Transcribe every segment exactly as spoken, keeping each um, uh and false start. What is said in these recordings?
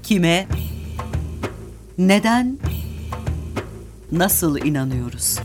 Kime, neden, nasıl inanıyoruz?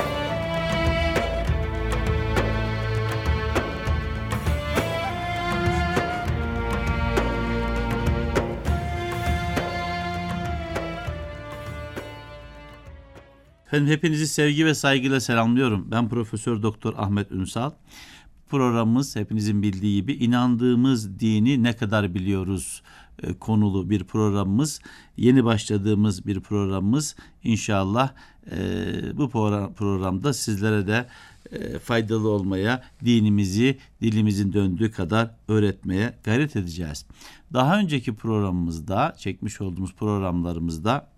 Efendim hepinizi sevgi ve saygıyla selamlıyorum. Ben Profesör Doktor Ahmet Ünsal. Programımız hepinizin bildiği gibi inandığımız dini ne kadar biliyoruz e, konulu bir programımız. Yeni başladığımız bir programımız. İnşallah e, bu program, programda sizlere de e, faydalı olmaya, dinimizi dilimizin döndüğü kadar öğretmeye gayret edeceğiz. Daha önceki programımızda, çekmiş olduğumuz programlarımızda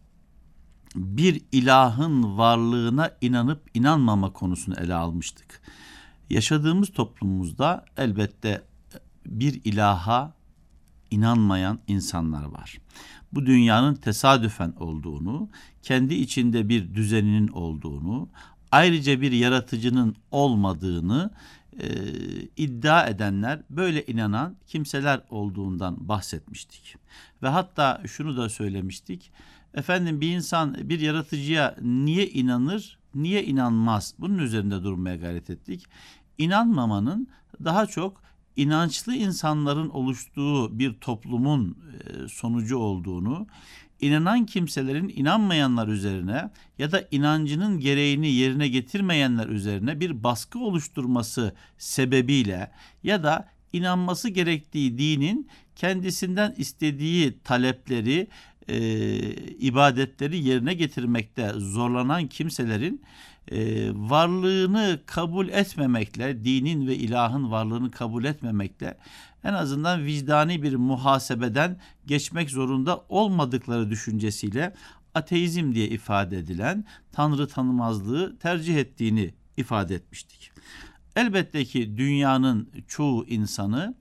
bir ilahın varlığına inanıp inanmama konusunu ele almıştık. Yaşadığımız toplumumuzda elbette bir ilaha inanmayan insanlar var. Bu dünyanın tesadüfen olduğunu, kendi içinde bir düzeninin olduğunu, ayrıca bir yaratıcının olmadığını e, iddia edenler, böyle inanan kimseler olduğundan bahsetmiştik. Ve hatta şunu da söylemiştik. Efendim bir insan bir yaratıcıya niye inanır, niye inanmaz? Bunun üzerinde durmaya gayret ettik. İnanmamanın daha çok inançlı insanların oluştuğu bir toplumun sonucu olduğunu, inanan kimselerin inanmayanlar üzerine ya da inancının gereğini yerine getirmeyenler üzerine bir baskı oluşturması sebebiyle ya da inanması gerektiği dinin kendisinden istediği talepleri, e, ibadetleri yerine getirmekte zorlanan kimselerin e, varlığını kabul etmemekle, dinin ve ilahın varlığını kabul etmemekle en azından vicdani bir muhasebeden geçmek zorunda olmadıkları düşüncesiyle ateizm diye ifade edilen Tanrı tanımazlığı tercih ettiğini ifade etmiştik. Elbette ki dünyanın çoğu insanı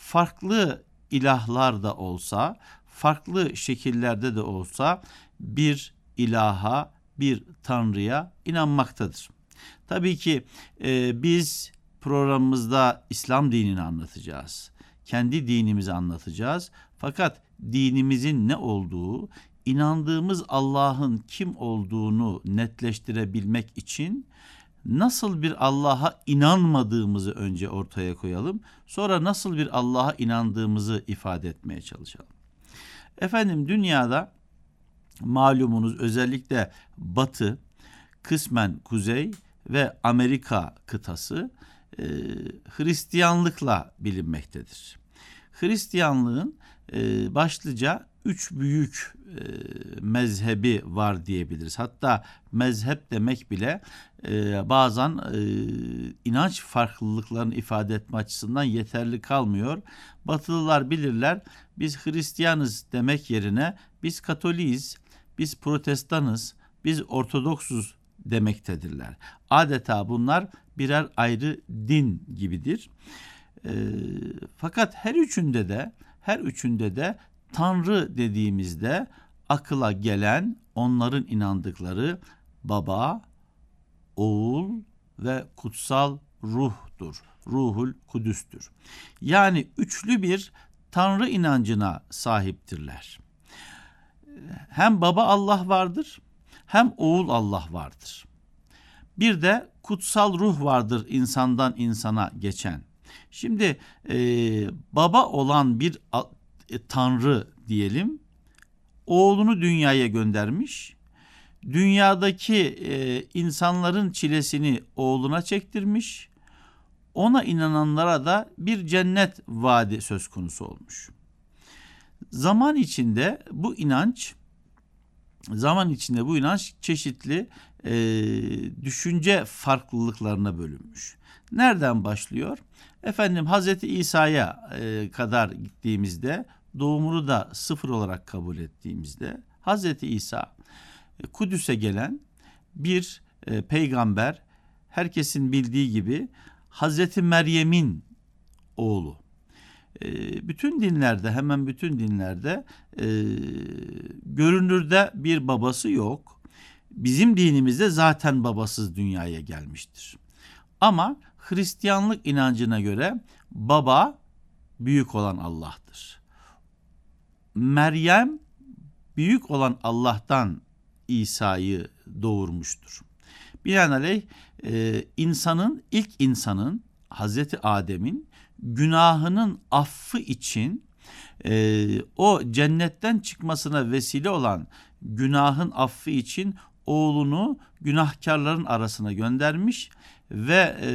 farklı ilahlar da olsa, farklı şekillerde de olsa bir ilaha, bir tanrıya inanmaktadır. Tabii ki e, biz programımızda İslam dinini anlatacağız. Kendi dinimizi anlatacağız. Fakat dinimizin ne olduğu, inandığımız Allah'ın kim olduğunu netleştirebilmek için nasıl bir Allah'a inanmadığımızı önce ortaya koyalım. Sonra nasıl bir Allah'a inandığımızı ifade etmeye çalışalım. Efendim dünyada malumunuz özellikle Batı, kısmen Kuzey ve Amerika kıtası e, Hristiyanlıkla bilinmektedir. Hristiyanlığın e, başlıca üç büyük e, mezhebi var diyebiliriz. Hatta mezhep demek bile e, bazen e, inanç farklılıklarını ifade etme açısından yeterli kalmıyor. Batılılar bilirler, biz Hristiyanız demek yerine biz Katoliyiz, biz Protestanız, biz Ortodoksuz demektedirler. Adeta bunlar birer ayrı din gibidir. E, fakat her üçünde de her üçünde de Tanrı dediğimizde akıla gelen onların inandıkları Baba, Oğul ve Kutsal Ruh'tur. Ruhul Kudüs'tür. Yani üçlü bir Tanrı inancına sahiptirler. Hem Baba Allah vardır, hem Oğul Allah vardır. Bir de Kutsal Ruh vardır insandan insana geçen. Şimdi e, baba olan bir e, Tanrı diyelim, oğlunu dünyaya göndermiş, dünyadaki e, insanların çilesini oğluna çektirmiş, ona inananlara da bir cennet vaadi söz konusu olmuş. Zaman içinde bu inanç, zaman içinde bu inanç çeşitli e, düşünce farklılıklarına bölünmüş. Nereden başlıyor? Efendim Hazreti İsa'ya e, kadar gittiğimizde, doğumunu da sıfır olarak kabul ettiğimizde Hazreti İsa e, Kudüs'e gelen bir e, peygamber, herkesin bildiği gibi Hazreti Meryem'in oğlu. E, bütün dinlerde, hemen bütün dinlerde e, görünürde bir babası yok. Bizim dinimizde zaten babasız dünyaya gelmiştir. Ama Hristiyanlık inancına göre baba büyük olan Allah'tır. Meryem büyük olan Allah'tan İsa'yı doğurmuştur. Binaenaleyh e, insanın, ilk insanın, Hazreti Adem'in günahının affı için e, o cennetten çıkmasına vesile olan günahın affı için oğlunu günahkarların arasına göndermiş ve e,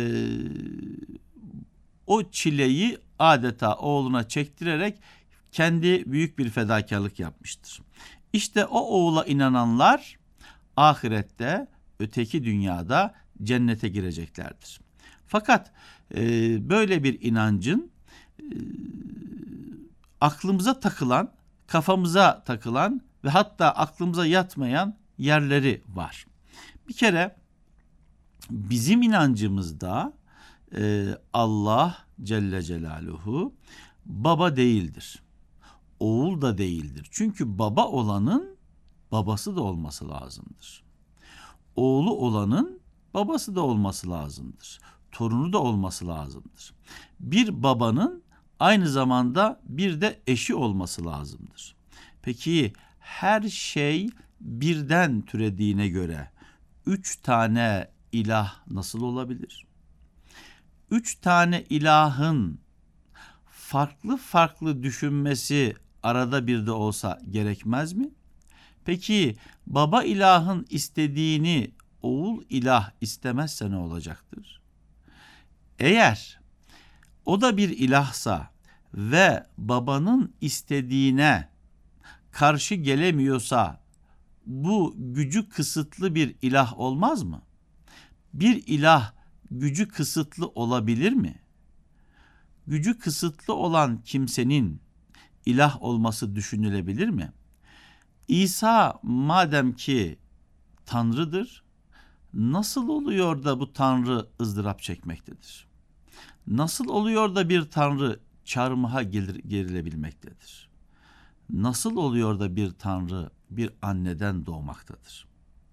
o çileyi adeta oğluna çektirerek kendi büyük bir fedakarlık yapmıştır. İşte o oğula inananlar ahirette, öteki dünyada cennete gireceklerdir. Fakat e, böyle bir inancın e, aklımıza takılan, kafamıza takılan ve hatta aklımıza yatmayan yerleri var. Bir kere bizim inancımızda e, Allah Celle Celaluhu baba değildir. Oğul da değildir. Çünkü baba olanın babası da olması lazımdır. Oğlu olanın babası da olması lazımdır. Torunu da olması lazımdır. Bir babanın aynı zamanda bir de eşi olması lazımdır. Peki her şey birden türediğine göre üç tane ilah nasıl olabilir? Üç tane ilahın farklı farklı düşünmesi arada bir de olsa gerekmez mi? Peki baba ilahın istediğini oğul ilah istemezse ne olacaktır? Eğer o da bir ilahsa ve babanın istediğine karşı gelemiyorsa bu gücü kısıtlı bir ilah olmaz mı? Bir ilah gücü kısıtlı olabilir mi? Gücü kısıtlı olan kimsenin ilah olması düşünülebilir mi? İsa madem ki Tanrı'dır, nasıl oluyor da bu Tanrı ızdırap çekmektedir? Nasıl oluyor da bir Tanrı çarmıha gerilebilmektedir? Nasıl oluyor da bir Tanrı bir anneden doğmaktadır?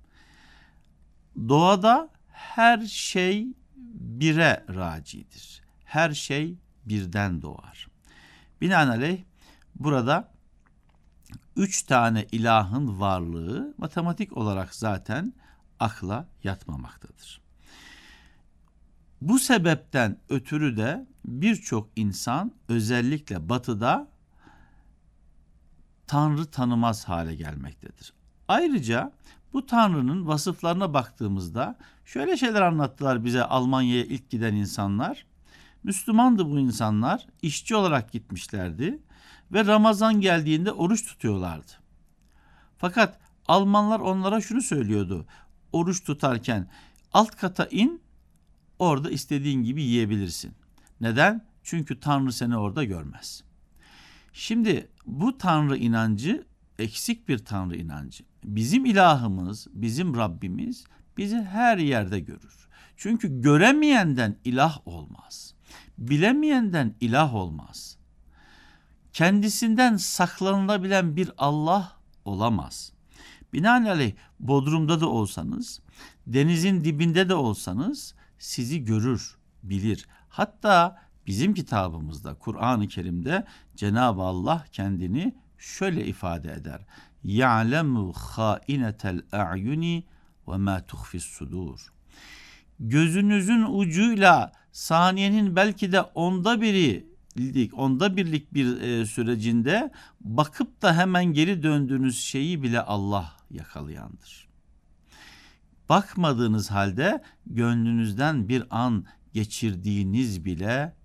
Doğada her şey bire racidir. Her şey birden doğar. Binaenaleyh burada üç tane ilahın varlığı matematik olarak zaten akla yatmamaktadır. Bu sebepten ötürü de birçok insan özellikle batıda Tanrı tanımaz hale gelmektedir. Ayrıca bu Tanrı'nın vasıflarına baktığımızda şöyle şeyler anlattılar bize Almanya'ya ilk giden insanlar. Müslümandı bu insanlar, işçi olarak gitmişlerdi ve Ramazan geldiğinde oruç tutuyorlardı. Fakat Almanlar onlara şunu söylüyordu, oruç tutarken alt kata in, orada istediğin gibi yiyebilirsin. Neden? Çünkü Tanrı seni orada görmez. Şimdi bu Tanrı inancı eksik bir Tanrı inancı. Bizim ilahımız, bizim Rabbimiz bizi her yerde görür. Çünkü göremeyenden ilah olmaz. Bilemeyenden ilah olmaz. Kendisinden saklanılabilen bir Allah olamaz. Binaenaleyh Bodrum'da da olsanız, denizin dibinde de olsanız sizi görür, bilir. Hatta bizim kitabımızda, Kur'an-ı Kerim'de Cenab-ı Allah kendini şöyle ifade eder. يَعْلَمُ خَائِنَةَ الْاَعْيُنِ وَمَا تُخْفِي الصُّدُورِ Gözünüzün ucuyla saniyenin belki de onda biri, onda birlik bir e, sürecinde bakıp da hemen geri döndüğünüz şeyi bile Allah yakalayandır. Bakmadığınız halde gönlünüzden bir an geçirdiğiniz bile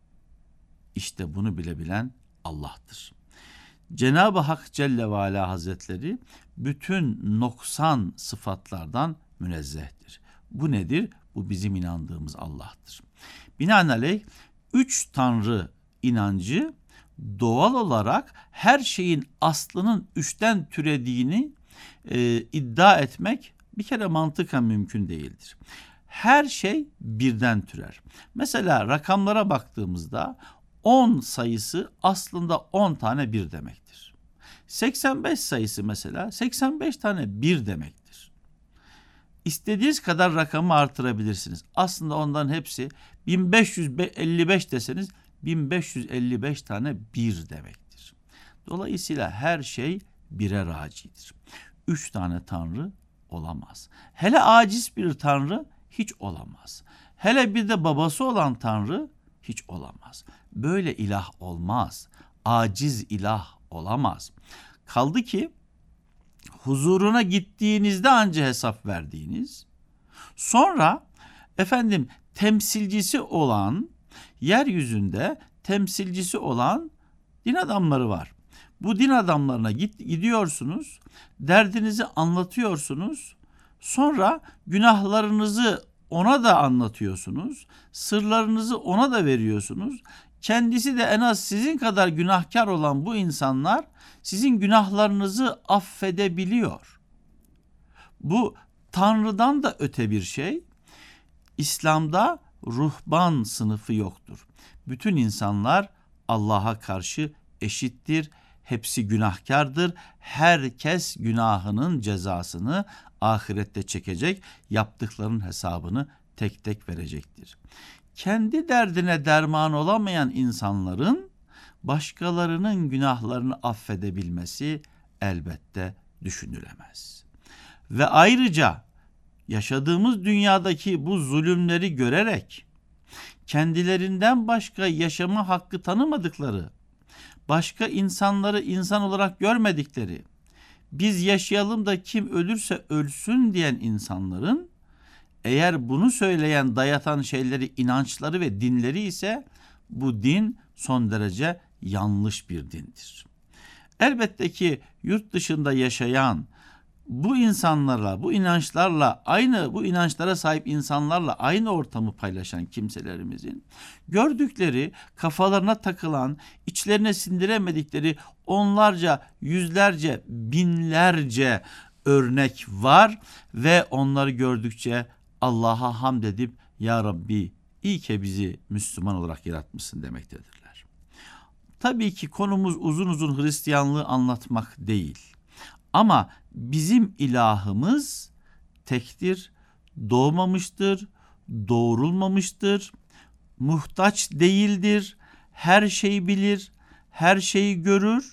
işte bunu bilebilen Allah'tır. Cenab-ı Hak Celle ve Ala Hazretleri bütün noksan sıfatlardan münezzehtir. Bu nedir? Bu bizim inandığımız Allah'tır. Binaenaleyh üç Tanrı inancı doğal olarak her şeyin aslının üçten türediğini e, iddia etmek bir kere mantıken mümkün değildir. Her şey birden türer. Mesela rakamlara baktığımızda on sayısı aslında on tane bir demektir. seksen beş sayısı mesela seksen beş tane bir demektir. İstediğiniz kadar rakamı artırabilirsiniz. Aslında onların hepsi bin beş yüz elli beş deseniz bin beş yüz elli beş tane bir demektir. Dolayısıyla her şey bire racidir. Üç tane tanrı olamaz. Hele aciz bir tanrı hiç olamaz. Hele bir de babası olan tanrı hiç olamaz. Böyle ilah olmaz. Aciz ilah olamaz. Kaldı ki huzuruna gittiğinizde anca hesap verdiğiniz, sonra efendim temsilcisi olan, yeryüzünde temsilcisi olan din adamları var. Bu din adamlarına git, gidiyorsunuz, derdinizi anlatıyorsunuz, sonra günahlarınızı ona da anlatıyorsunuz, sırlarınızı ona da veriyorsunuz. Kendisi de en az sizin kadar günahkar olan bu insanlar sizin günahlarınızı affedebiliyor. Bu Tanrı'dan da öte bir şey. İslam'da ruhban sınıfı yoktur. Bütün insanlar Allah'a karşı eşittir. Hepsi günahkardır. Herkes günahının cezasını ahirette çekecek. Yaptıklarının hesabını tek tek verecektir. Kendi derdine derman olamayan insanların başkalarının günahlarını affedebilmesi elbette düşünülemez. Ve ayrıca yaşadığımız dünyadaki bu zulümleri görerek kendilerinden başka yaşama hakkı tanımadıkları, başka insanları insan olarak görmedikleri, biz yaşayalım da kim ölürse ölsün diyen insanların, eğer bunu söyleyen, dayatan şeyleri, inançları ve dinleri ise bu din son derece yanlış bir dindir. Elbette ki yurt dışında yaşayan bu insanlarla, bu inançlarla, aynı bu inançlara sahip insanlarla aynı ortamı paylaşan kimselerimizin gördükleri, kafalarına takılan, içlerine sindiremedikleri onlarca, yüzlerce, binlerce örnek var ve onları gördükçe Allah'a hamd edip ya Rabbi iyi ki bizi Müslüman olarak yaratmışsın demektedirler. Tabii ki konumuz uzun uzun Hristiyanlığı anlatmak değil. Ama bizim ilahımız tektir, doğmamıştır, doğrulmamıştır, muhtaç değildir, her şeyi bilir, her şeyi görür,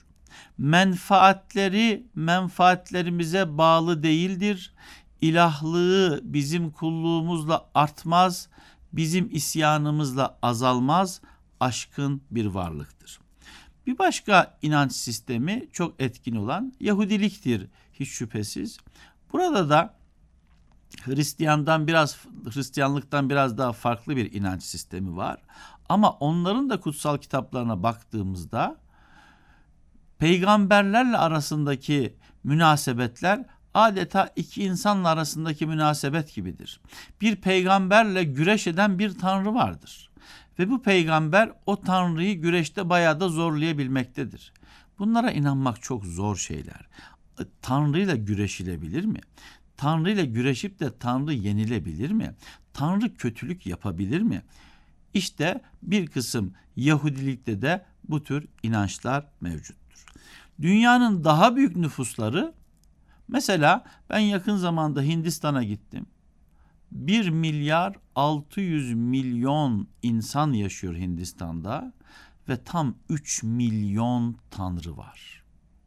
menfaatleri menfaatlerimize bağlı değildir, ilahlığı bizim kulluğumuzla artmaz, bizim isyanımızla azalmaz, aşkın bir varlıktır. Bir başka inanç sistemi çok etkin olan Yahudiliktir hiç şüphesiz. Burada da Hristiyandan biraz Hristiyanlıktan biraz daha farklı bir inanç sistemi var. Ama onların da kutsal kitaplarına baktığımızda peygamberlerle arasındaki münasebetler adeta iki insanla arasındaki münasebet gibidir. Bir peygamberle güreş eden bir tanrı vardır. Ve bu peygamber o tanrıyı güreşte bayağı da zorlayabilmektedir. Bunlara inanmak çok zor şeyler. Tanrıyla güreşilebilir mi? Tanrıyla güreşip de Tanrı yenilebilir mi? Tanrı kötülük yapabilir mi? İşte bir kısım Yahudilikte de bu tür inançlar mevcuttur. Dünyanın daha büyük nüfusları, mesela ben yakın zamanda Hindistan'a gittim. bir milyar altı yüz milyon insan yaşıyor Hindistan'da ve tam üç milyon tanrı var.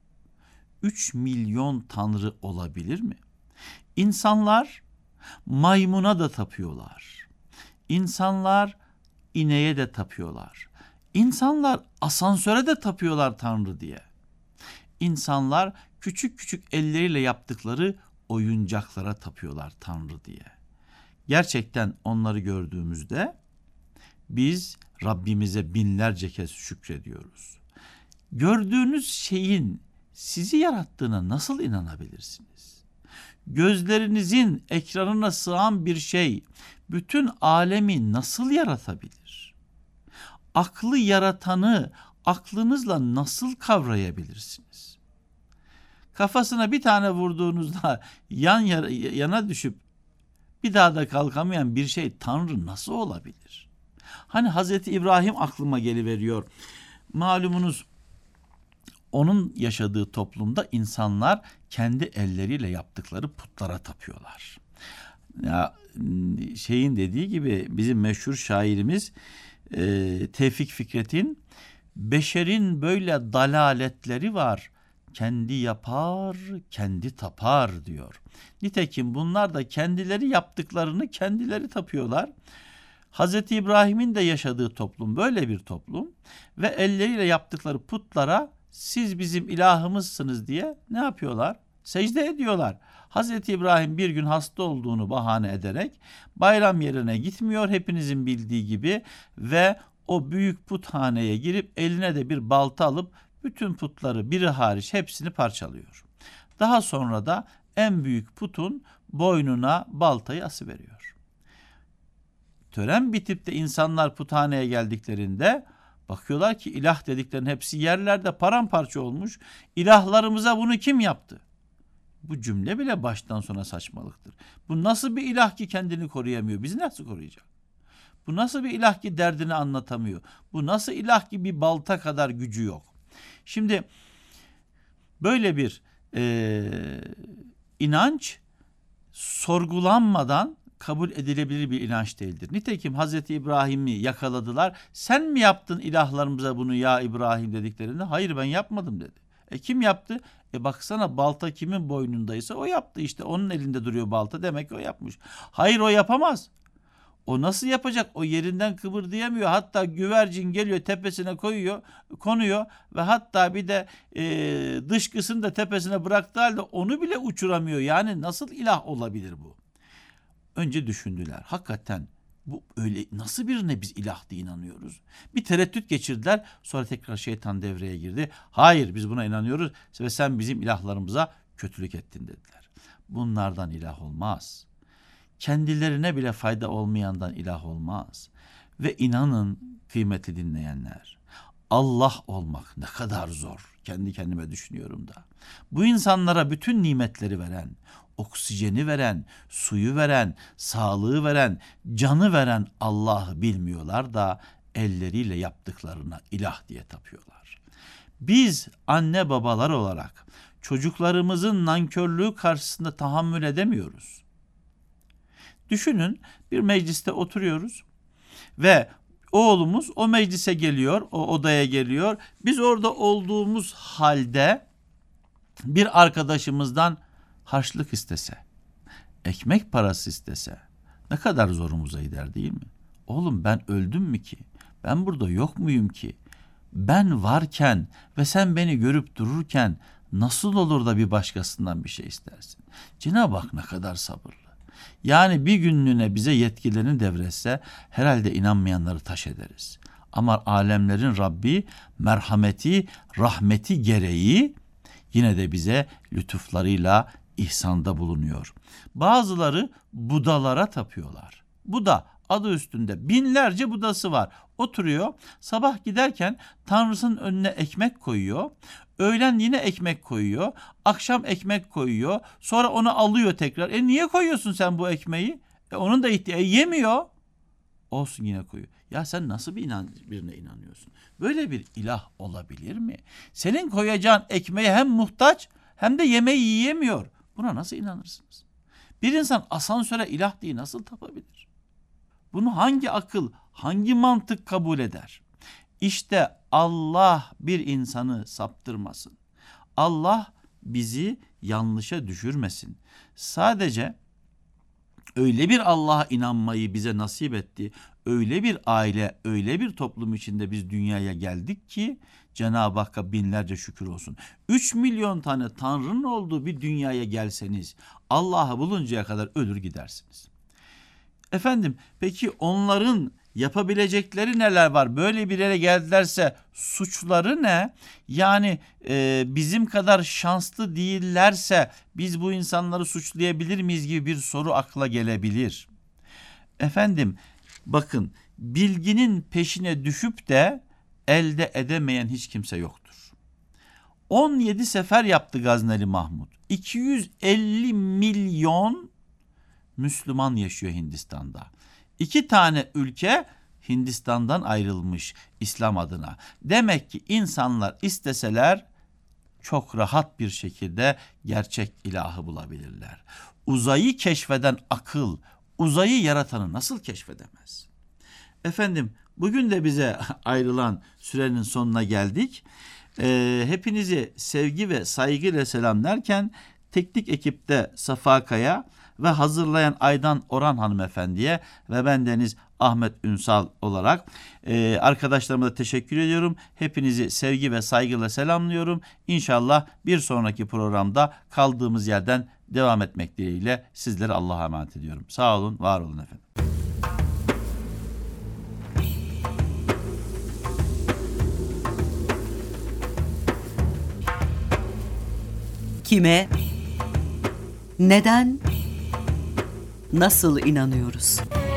üç milyon tanrı olabilir mi? İnsanlar maymuna da tapıyorlar. İnsanlar ineğe de tapıyorlar. İnsanlar asansöre de tapıyorlar tanrı diye. İnsanlar küçük küçük elleriyle yaptıkları oyuncaklara tapıyorlar tanrı diye. Gerçekten onları gördüğümüzde biz Rabbimize binlerce kez şükrediyoruz. Gördüğünüz şeyin sizi yarattığına nasıl inanabilirsiniz? Gözlerinizin ekranına sığan bir şey bütün alemi nasıl yaratabilir? Aklı yaratanı aklınızla nasıl kavrayabilirsiniz? Kafasına bir tane vurduğunuzda yan yana düşüp bir daha da kalkamayan bir şey Tanrı nasıl olabilir? Hani Hazreti İbrahim aklıma geliveriyor. Malumunuz onun yaşadığı toplumda insanlar kendi elleriyle yaptıkları putlara tapıyorlar. Ya şeyin dediği gibi bizim meşhur şairimiz e, Tevfik Fikret'in beşerin böyle dalaletleri var. kendi yapar, kendi tapar diyor. Nitekim bunlar da kendileri yaptıklarını kendileri tapıyorlar. Hazreti İbrahim'in de yaşadığı toplum böyle bir toplum ve elleriyle yaptıkları putlara siz bizim ilahımızsınız diye ne yapıyorlar? Secde ediyorlar. Hazreti İbrahim bir gün hasta olduğunu bahane ederek bayram yerine gitmiyor hepinizin bildiği gibi ve o büyük puthaneye girip eline de bir balta alıp bütün putları biri hariç hepsini parçalıyor. Daha sonra da en büyük putun boynuna baltayı asıveriyor. Tören bitip de insanlar puthaneye geldiklerinde bakıyorlar ki ilah dediklerinin hepsi yerlerde paramparça olmuş. İlahlarımıza bunu kim yaptı? Bu cümle bile baştan sona saçmalıktır. Bu nasıl bir ilah ki kendini koruyamıyor? Bizi nasıl koruyacak? Bu nasıl bir ilah ki derdini anlatamıyor? Bu nasıl ilah ki bir balta kadar gücü yok? Şimdi böyle bir e, inanç sorgulanmadan kabul edilebilir bir inanç değildir. Nitekim Hazreti İbrahim'i yakaladılar. Sen mi yaptın ilahlarımıza bunu ya İbrahim dediklerinde? Hayır ben yapmadım dedi. E kim yaptı? E baksana balta kimin boynundaysa o yaptı işte. Onun elinde duruyor balta. Demek ki o yapmış. Hayır o yapamaz. O nasıl yapacak? O yerinden kıpırdayamıyor. Hatta güvercin geliyor tepesine koyuyor, konuyor ve hatta bir de e, dışkısını da tepesine bıraktığı halde onu bile uçuramıyor. Yani nasıl ilah olabilir bu? Önce düşündüler. Hakikaten bu öyle nasıl birine biz ilah diye inanıyoruz? Bir tereddüt geçirdiler. Sonra tekrar şeytan devreye girdi. Hayır biz buna inanıyoruz ve sen bizim ilahlarımıza kötülük ettin dediler. Bunlardan ilah olmaz. Kendilerine bile fayda olmayandan ilah olmaz. Ve inanın kıymetli dinleyenler, Allah olmak ne kadar zor. Kendi kendime düşünüyorum da. Bu insanlara bütün nimetleri veren, oksijeni veren, suyu veren, sağlığı veren, canı veren Allah'ı bilmiyorlar da elleriyle yaptıklarına ilah diye tapıyorlar. Biz anne babalar olarak çocuklarımızın nankörlüğü karşısında tahammül edemiyoruz. Düşünün bir mecliste oturuyoruz ve oğlumuz o meclise geliyor, o odaya geliyor. Biz orada olduğumuz halde bir arkadaşımızdan harçlık istese, ekmek parası istese ne kadar zorumuza gider değil mi? Oğlum ben öldüm mü ki? Ben burada yok muyum ki? Ben varken ve sen beni görüp dururken nasıl olur da bir başkasından bir şey istersin? Cenab-ı Hak ne kadar sabırlı. Yani bir günlüğüne bize yetkilerini devretse herhalde inanmayanları taş ederiz. Ama alemlerin Rabbi merhameti, rahmeti gereği yine de bize lütuflarıyla ihsanda bulunuyor. Bazıları Budalara tapıyorlar. Buda adı üstünde binlerce Budası var. Oturuyor sabah giderken Tanrısının önüne ekmek koyuyor. Öğlen yine ekmek koyuyor. Akşam ekmek koyuyor. Sonra onu alıyor tekrar. E niye koyuyorsun sen bu ekmeği? E onun da ihtiyacı. E yemiyor. Olsun yine koyuyor. Ya sen nasıl bir inan birine inanıyorsun? Böyle bir ilah olabilir mi? Senin koyacağın ekmeğe hem muhtaç hem de yemeği yiyemiyor. Buna nasıl inanırsınız? Bir insan asansöre ilah diye nasıl tapabilir? Bunu hangi akıl, hangi mantık kabul eder? İşte Allah bir insanı saptırmasın. Allah bizi yanlışa düşürmesin. Sadece öyle bir Allah'a inanmayı bize nasip etti. Öyle bir aile, öyle bir toplum içinde biz dünyaya geldik ki Cenab-ı Hakk'a binlerce şükür olsun. Üç milyon tane Tanrı'nın olduğu bir dünyaya gelseniz Allah'ı buluncaya kadar ölür gidersiniz. Efendim peki onların yapabilecekleri neler var? Böyle bir yere geldilerse suçları ne? Yani e, bizim kadar şanslı değillerse biz bu insanları suçlayabilir miyiz gibi bir soru akla gelebilir. Efendim bakın bilginin peşine düşüp de elde edemeyen hiç kimse yoktur. on yedi sefer yaptı Gazneli Mahmud. iki yüz elli milyon Müslüman yaşıyor Hindistan'da. İki tane ülke Hindistan'dan ayrılmış İslam adına. Demek ki insanlar isteseler çok rahat bir şekilde gerçek ilahı bulabilirler. Uzayı keşfeden akıl, uzayı yaratanı nasıl keşfedemez? Efendim bugün de bize ayrılan sürenin sonuna geldik. Ee, hepinizi sevgi ve saygıyla selamlarken teknik ekipte Safa Kaya ve hazırlayan Aydan Orhan hanımefendiye ve bendeniz Ahmet Ünsal olarak e, arkadaşlarıma da teşekkür ediyorum. Hepinizi sevgi ve saygıyla selamlıyorum. İnşallah bir sonraki programda kaldığımız yerden devam etmek dileğiyle sizleri Allah'a emanet ediyorum. Sağ olun, var olun efendim. Kime, neden, nasıl inanıyoruz?